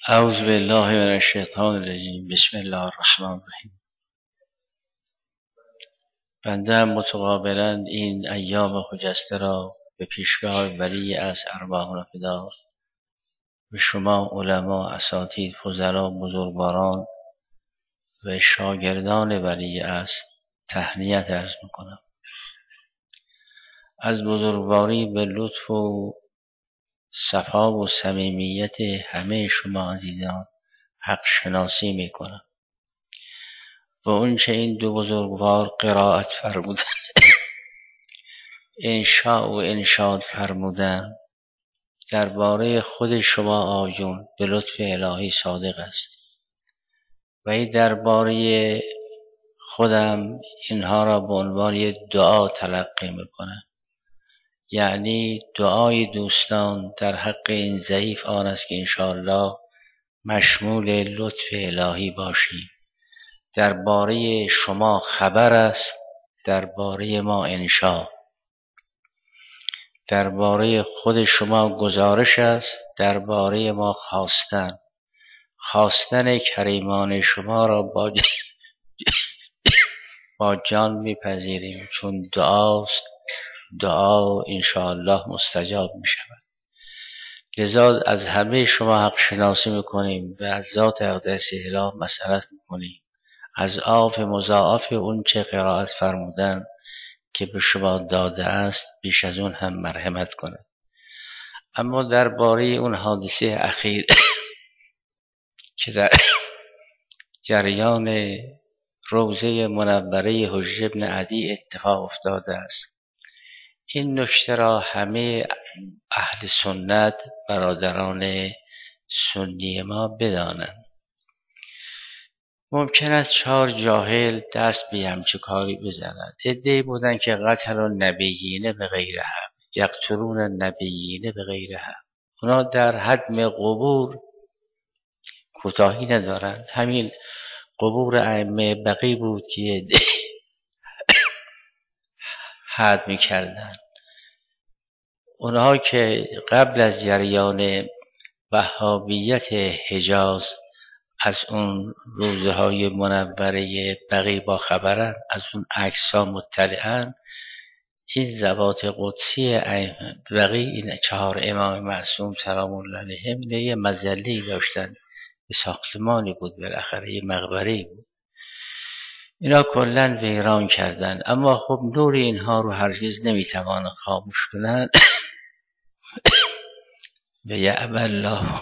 اعوذ بالله من الشیطان الرجیم. بسم الله الرحمن الرحیم. بنده هم متقابلا این ایام خجسته را به پیشگاه ولی از ارواحنا فدا به شما علما، اساتید، فضلا، بزرگواران و شاگردان ولی از تهنیت عرض میکنم. از بزرگواری به لطف و صفا و صمیمیت همه شما عزیزان حق شناسی میکنم. و اونچه این دو بزرگوار قرائت فرمودن انشاء و انشاد فرمودن درباره خود شما آقایون به لطف الهی صادق است و این درباره خودم اینها را به عنوان دعا تلقی میکنم. یعنی دعای دوستان در حق این ضعیف آن است که انشاءالله مشمول لطف الهی باشیم. درباره شما خبر است، درباره ما انشا، درباره خود شما گزارش است، درباره ما خواستن کریمان شما را با جان میپذیریم، چون دعاست. دعا انشاءالله مستجاب میشود. لذا از همه شما حق شناسی میکنیم و از ذات اقدس اله مسئلت میکنیم از آف مضاعف اون چه قرائت فرمودن که به شما داده است بیش از اون هم مرحمت کند. اما درباره اون حادثه اخیر که در جریان روضه منوره حجر بن عدی اتفاق افتاده است، این نکته را همه اهل سنت، برادران سنی ما بدانند. ممکن است 4 جاهل دست به همچه کاری بزنند. عده‌ای بودند که قتل النبیین به غیر حق، یقتلون النبیین به غیر حق. اونا در حدم قبور کوتاهی ندارند. همین قبور ائمه بقی بود که حد میکردند. اونها که قبل از جریان وهابیت حجاز از اون روزه های منوره بقی با خبرن، از اون عکس ها مطلعن، این ذوات قدسی بقی، این 4 امام معصوم سلام الله علیهم، یه مظله‌ای داشتن، یه ساختمانی بود، بالاخره یه مقبره‌ای بود. اینا کلن ویران کردن. اما خب نور اینها رو هرگز نمیتوان خاموش کنن. و یأبی الله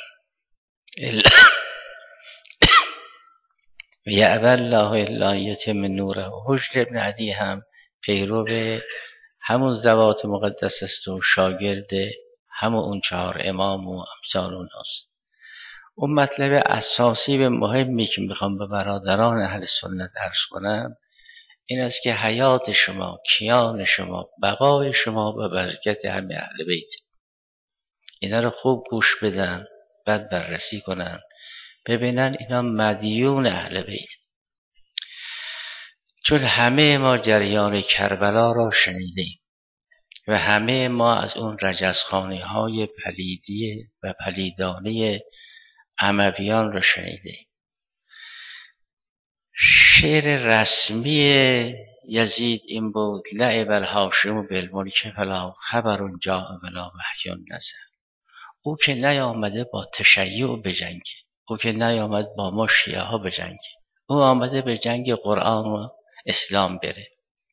الا ان یتم نوره. حجر بن عدی هم پیرو همون ذوات مقدس است و شاگرد همون اون 4 امام و امثال اوناست. اون مطلب اساسی و مهمی که میخوام به برادران اهل سنت عرض کنم این است که حیات شما، کیان شما، بقای شما و برکت همه اهل بیت. اینا رو خوب گوش بدن، بعد بررسی کنن، ببینن اینا مدیون اهل بیت. چون همه ما جریان کربلا را شنیدیم و همه ما از اون رجزخانه های پلیدی و پلیدانه امویان را شنیدیم. شعر رسمی یزید این بود: لعب الهاشم بالملک فلا خبر جاء ولا وحی نزل. او که نیامده با تشیع بجنگه، او که نیامد با ما شیعه ها بجنگه، او آمده به جنگ قرآن و اسلام بره.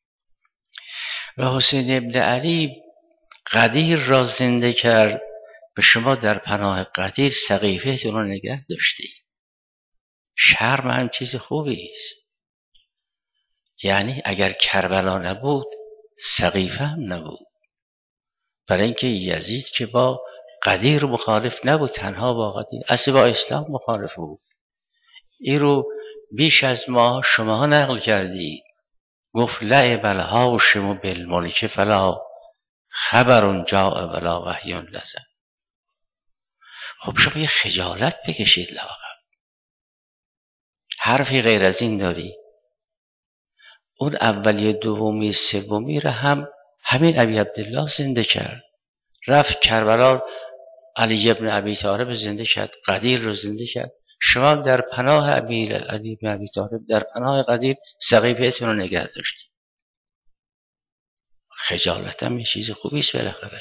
و حسین ابن علی قدیر را زنده کرد. به شما در پناه قدیر سقیفهتون رو نگه داشتی. شرم هم چیز خوبی است. یعنی اگر کربلا نبود سقیفه هم نبود. برای اینکه یزید که با قدیر مخالف نبود، تنها با قدیر، اصلا با اسلام مخالف بود. این رو بیش از ما شما نقل کردید. گفت لعب الهاشم بالملک فلا خبر جاء ولا وحی نزل. خب شما یه خجالت بکشید لااقل. حرفی غیر از این داری؟ اون اولی، دومی، سومی را هم همین ابی عبدالله زنده کرد. رفت کربلا علی ابن ابی طالب زنده کرد، قدیر رو زنده کرد. شما در پناه امیر علی ابن ابی طالب، در پناه قدیر سقیفتون رو نگه داشتید. خجالت هم یه چیز خوبی است بالاخره.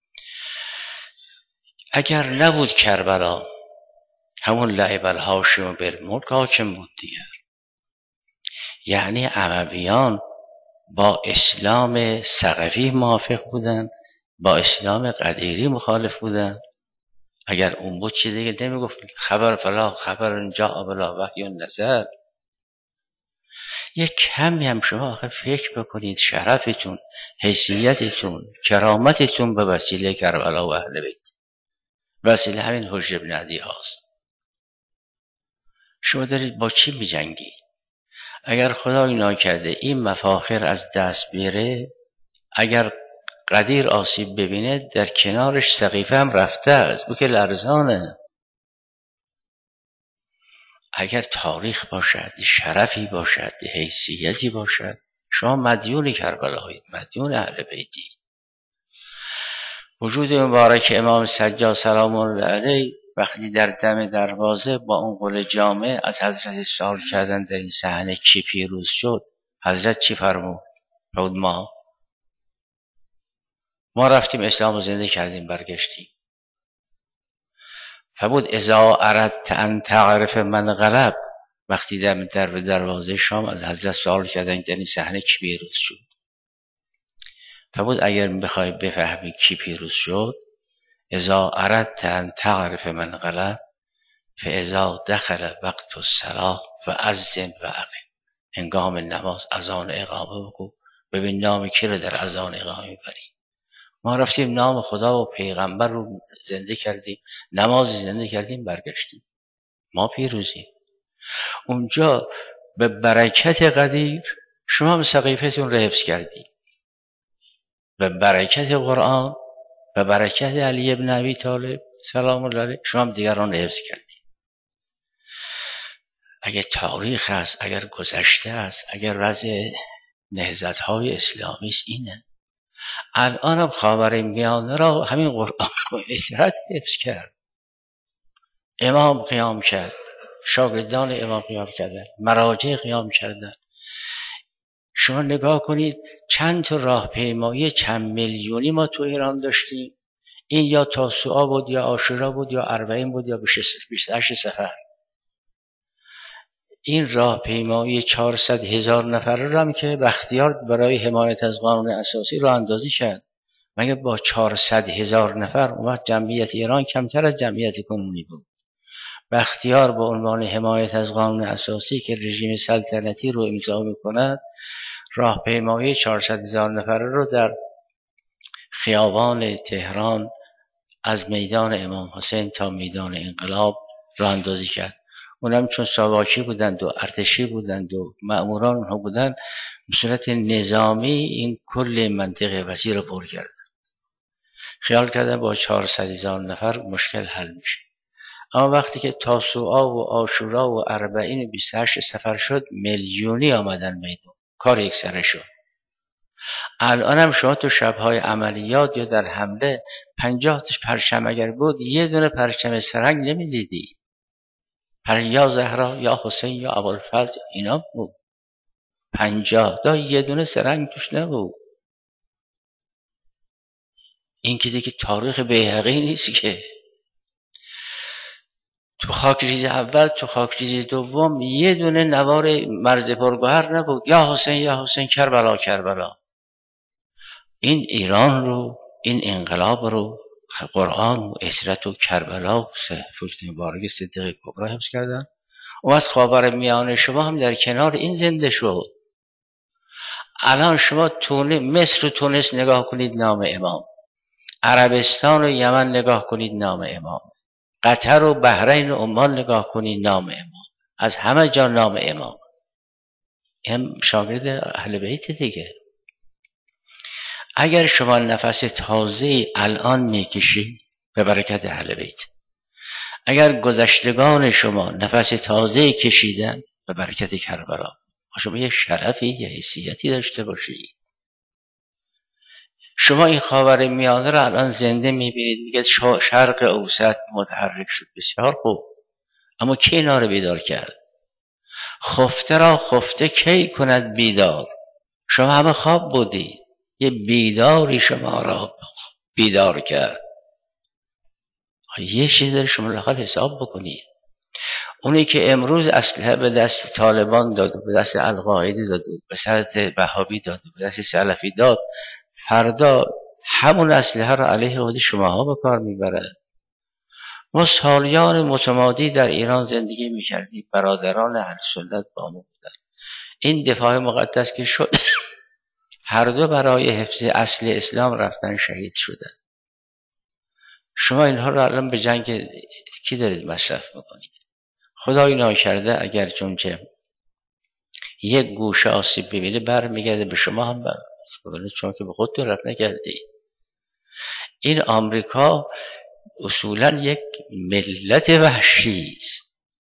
اگر نبود کربلا، همون لعب الهاشم بالملک حاکم بود دیگر. یعنی امویان با اسلام ثقفی موافق بودن، با اسلام قدیری مخالف بودن. اگر اون بود چیز دیگه نمیگفت خبر فلا خبر جاء بلا وحی نزل. یک کمی هم شما آخر فکر بکنید شرفتون، حیثیتتون، کرامتتون به وسیله کربلا و اهل بیت، وسیله همین حجر بن عدی هاست. شما دارید با چی می‌جنگید؟ اگر خدای ناکرده این مفاخر از دست بیاره، اگر قدیر آسیب ببینه، در کنارش سقیفه هم رفته است، او که لرزانه. اگر تاریخ باشد، شرفی باشد، حیثیتی باشد، شما مدیون کربلایید، مدیون اهل بیتی. وجود مبارک امام سجاد سلام الله علیه وقتی در دم دروازه با اون قول جامع از حضرت سوال کردن در این صحنه کی پیروز شد، حضرت چی فرمود؟ فرمود ما رفتیم اسلام رو زنده کردیم، برگشتیم. فرمود اذا اردت ان تعرف من غلب، وقتی در دروازه شام از حضرت سوال کردن در این صحنه کی پیروز شد، فرمود اگر بخوای بفهمی کی پیروز شد، اذا اردت ان تعرف من غلب فاذا دخل وقت الصلاه فاذن واقم، هنگام نماز اذان اقامه بگو، ببین نام کی رو در اذان اقامه میبری. ما رفتیم نام خدا و پیغمبر رو زنده کردیم، نماز زنده کردیم، برگشتیم، ما پیروزیم. اونجا به برکت قدیر شما هم سقیفتون رو حفظ کردید، به برکت قرآن، به برکت علی ابن ابی طالب سلام الله علیه شما هم دیگران رو حفظ کردید. اگر تاریخ هست، اگر گذشته است، اگر وضع نهضت‌های اسلامی است اینه. الان هم خاورمیانه را همین قرآن و اشارت حفظ کرد. امام قیام کرد، شاگردان امام قیام کردن، مراجع قیام کردن. شما نگاه کنید چند تا راهپیمایی چند میلیونی ما تو ایران داشتیم. این یا تاسوعا بود یا عاشورا بود یا اربعین بود یا 28 سفر. این راهپیمایی 400,000 نفره را هم که بختیار برای حمایت از قانون اساسی راه اندازی کرد. مگه با 400,000 نفر اومد جمعیت ایران کمتر از جمعیت کنونی بود. بختیار با عنوان حمایت از قانون اساسی که رژیم سلطنتی رو امضا می‌کند، راهپیمایی 400,000 نفره رو در خیابان تهران از میدان امام حسین تا میدان انقلاب راه اندازی کرد. اونم چون ساواکی بودند و ارتشی بودند و مأموران اونها بودند، به صورت نظامی این کل منطقه وسیع رو پر کرد. خیال کردن با 400,000 نفر مشکل حل میشه. اما وقتی که تاسوعا و عاشورا و اربعین و 28 سفر شد، میلیونی آمدن میدون، کار یک سره شد. الان هم شما تو شبهای عملیات یا در حمله 50 پرچم اگر بود، یه دونه پرچم سرنگ نمیدیدی. یا زهرا یا حسین یا ابوالفضل اینا بود. 50 تا یه دونه سرنگ توش نبود. این که دیگه تاریخ بیهقی نیست که. تو خاکریز اول، تو خاکریز دوم یه دونه نوار مرز پرگوهر نبود. یا حسین کربلا کربلا. این ایران رو، این انقلاب رو قرآن و عترت و کربلا و فوت مبارک صدیق کبری حفظ کردن. و از خاورمیانه شما هم در کنار این زنده شد. الان شما مصر و تونس نگاه کنید نام امام، عربستان و یمن نگاه کنید نام امام، قطر و بحرین و عمان نگاه کنید نام امام، از همه جا نام امام. هم شاگرد اهل بیت دیگه. اگر شما نفس تازه الان میکشید به برکت اهل بیت، اگر گذشتگان شما نفس تازه کشیدن به برکت کربلا، شما یه شرفی، یه حیثیتی داشته باشید. شما این خاورمیانه رو الان زنده میبینید، میگه شرق اوسط متحرک شد. بسیار خوب، اما کی اینا رو بیدار کرد؟ خفته را خفته کی کند بیدار؟ شما همه خواب بودید، یه بیداری شما را بیدار کرد. یه چیز شما لااقل حساب بکنید. اونی که امروز اسلحه به دست طالبان داد، به دست القاعده داد، به دست وهابی داد، به دست سلفی داد، فردا همون اسلحه را علیه خود شماها به کار میبرد. ما سالیان متمادی در ایران زندگی میکردیم، برادران اهل سنت با ما بودند. این دفاع مقدس که شد هر دو برای حفظ اصل اسلام رفتن شهید شدند. شما اینها رو الان به جنگ کی دارید مصرف میکنید؟ خدای ناکرده اگر چونچه یک گوشه آسیب ببینه برمیگرده به شما هم بکنید، چون که به خود تو رفت نکردی. این آمریکا اصولا یک ملت وحشی است.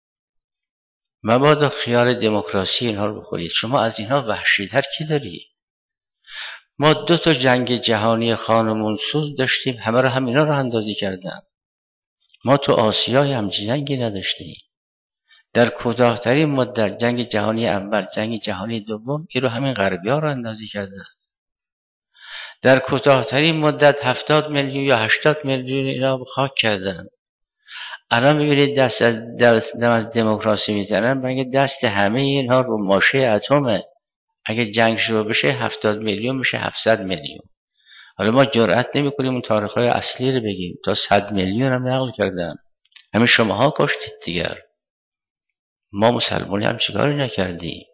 مبادا خیال دموکراسی اینها رو بخورید. شما از اینها وحشی‌تر کی داری؟ ما 2 تا جنگ جهانی خانمانسوز داشتیم، همه رو همینا رو اندازی کردن. ما تو آسیای همچین جنگی نداشتیم. در کوتاه‌ترین مدت جنگ جهانی اول، جنگ جهانی دوم، این رو همین غربی‌ها رو اندازی کردن. در کوتاه‌ترین مدت 70 میلیون یا 80 میلیون اینا خاک کردن. الان می‌بینید دست از دموکراسی میزنن، مگه دست همه اینها رو ماشه اتمه. اگه جنگ شروع بشه 70 میلیون میشه 700 میلیون. حالا ما جرئت نمی‌کنیم اون تاریخ‌های اصلی رو بگیم، تا 100 میلیون هم نقل کردن. همین شماها کشتید دیگر. ما مسلمانی هم چیکاری نکردیم.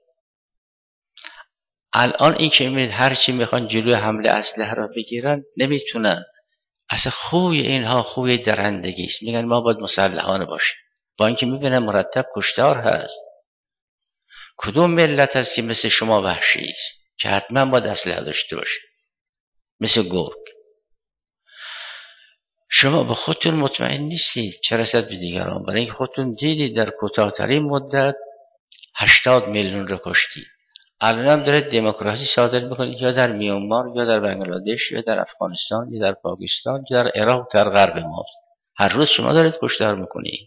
الان این که می‌بینید هر چی میخوان جلوی حمله اسلحه را بگیرن نمیتونن. اصلا خوی اینها خوی درندگی است. میگن ما باید مسلحانه باشیم، با اینکه میبینن مرتب کشتار هست. کدوم ملت هست که مثل شما وحشی است که حتما باید اسلحه داشته باشه مثل گرگ؟ شما به خودتون مطمئن نیستید، چه رسد به دیگران. برای اینکه خودتون دیدید در کوتاه‌ترین مدت 80 میلیون رو کشتید. الان هم داره دموکراسی صادر میکنید، یا در میانمار، یا در بنگلادش، یا در افغانستان، یا در پاکستان، یا در عراق، در غرب ما. هر روز شما دارید کشتار میکنید.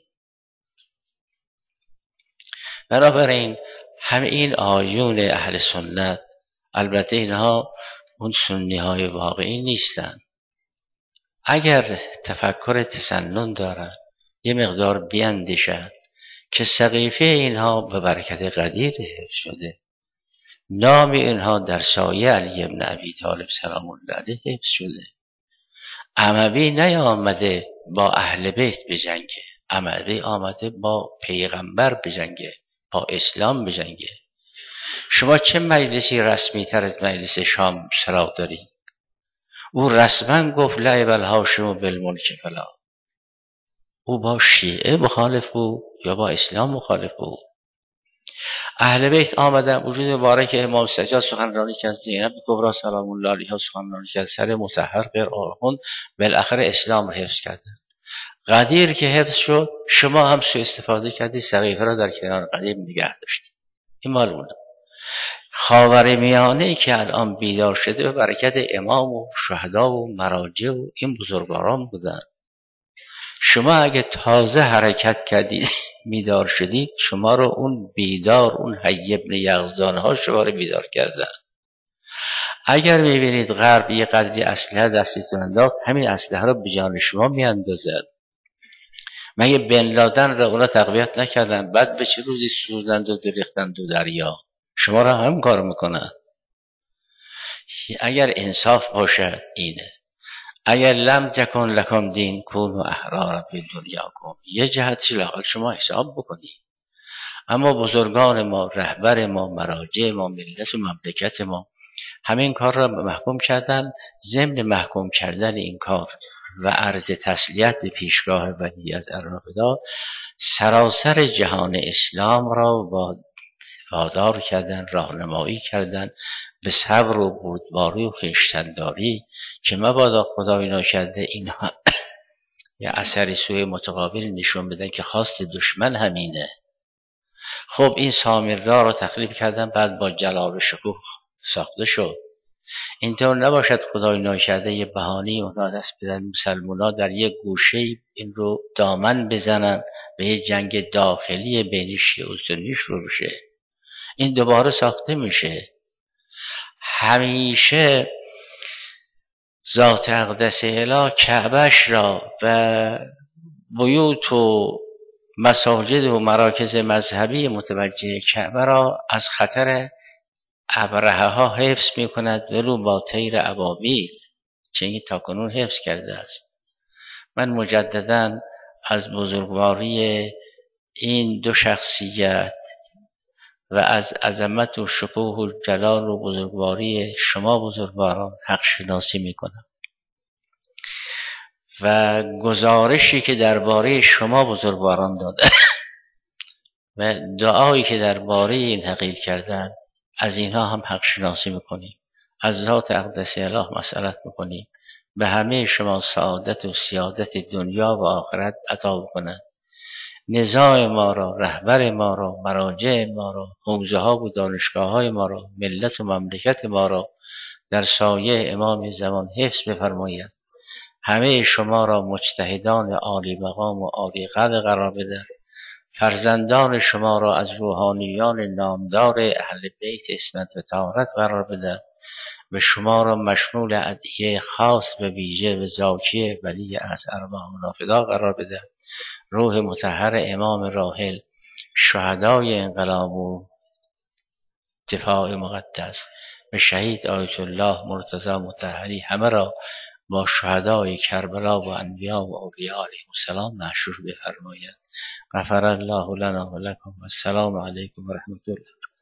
بنابراین همه این آیون اهل سنت، البته اینها اون سنی های واقعی نیستن، اگر تفکر تسنن دارن یه مقدار بیندیشن که سقیفه اینها به برکت قدیر حفظ شده، نام اینها در سایه علی بن ابی طالب سلام الله علیه حفظ شده. اموی نیامده با اهل بیت بجنگه، اموی آمده با پیغمبر بجنگه، با اسلام بجنگه. شما چه مجلسی رسمی تر از مجلس شام سراغ دارید؟ او رسما گفت لعب الهاشم بالملک فلا. او با شیعه مخالف بود یا با اسلام مخالف بود؟ اهل بیت آمدن، وجود مبارک امام سجاد سخنرانی کرد، زینب کبری سلام الله علیها سخنرانی کرد، سر مطهر قرآن خوند، بالاخره اسلام را حفظ کردن. قدیر که حفظ شد، شما هم سوء استفاده کردید، سقیفه را در کنار قدیم نگه داشتید. این معلومه. خاورمیانه‌ای که الان بیدار شده به برکت امام و شهدا و مراجع و این بزرگواران بودن. شما اگه تازه حرکت کردید بیدار شدید، شما رو اون بیدار، اون حی ابن یغزدان ها شما رو بیدار کردن. اگر میبینید غرب یه قدری اسلحه دستتون انداخت، همین اسلحه رو به جان شما میاندازد. مگه بن لادن را اونا تقویت نکردن؟ بعد به چه روزی سوزند و ریختند دو دریا؟ شما را هم کار میکنن. اگر انصاف باشد اینه، اگر لم تکن لکم دین کونوا احرارا فی دنیاکم، یه جهتش لااقل شما حساب بکنید. اما بزرگان ما، رهبر ما، مراجع ما، ملت و مملکت ما همین کار را محکوم کردن. ضمن محکوم کردن این کار و عرض تسلیت به پیشگاه ولی از الرافضه، سراسر جهان اسلام را وادار کردن، راهنمایی کردن به صبر و بردباری و خویشتن‌داری، که مبادا خدای ناکرده اینها یه اثر سوی متقابل نشون بدن که خواست دشمن همینه. خب این سامرا رو تخریب کردن، بعد با جلال و شکوه ساخته شد. اینطور نباشد خدای ناکرده یه بهانه اونا دست بدن مسلمونا در یک گوشه این رو دامن بزنن و یه جنگ داخلی بین شیعه و سنی شروع بشه. این دوباره ساخته میشه. همیشه ذات اقدس اله کعبش را و بیوت و مساجد و مراکز مذهبی متوجه کعبه را از خطر ابرهه ها حفظ می کند ولو با طیر ابابیل، چنین تاکنون حفظ کرده است. من مجددا از بزرگواری این دو شخصیت و از عظمت و شکوه و جلال و بزرگواری شما بزرگواران حق شناسی می کنم و گزارشی که درباره شما بزرگواران داده و دعایی که درباره این حقیر کردن، از اینها هم حق شناسی میکنیم، از ذات اقدس اله مسئلت میکنیم، به همه شما سعادت و سیادت دنیا و آخرت عطا بکنند. نزاع ما را، رهبر ما را، مراجع ما را، حوزه ها و دانشگاه های ما را، ملت و مملکت ما را در سایه امام زمان حفظ بفرماید. همه شما را مجتهدان عالی مقام و عالی قدر قرار بده. فرزندان شما را از روحانیان نامدار اهل بیت عصمت و طهارت قرار بده و شما را مشمول ادعیه خاص و ویژه و زاکی ولی از ارواح منافقا قرار بده. روح مطهر امام راحل، شهدای انقلاب و دفاع مقدس و شهید آیت الله مرتضی مطهری همه را با شهدای کربلا و انبیا و اولیاء علیهم السلام محشور بفرماید. غفر الله لنا و لکم و السلام علیکم و رحمت الله.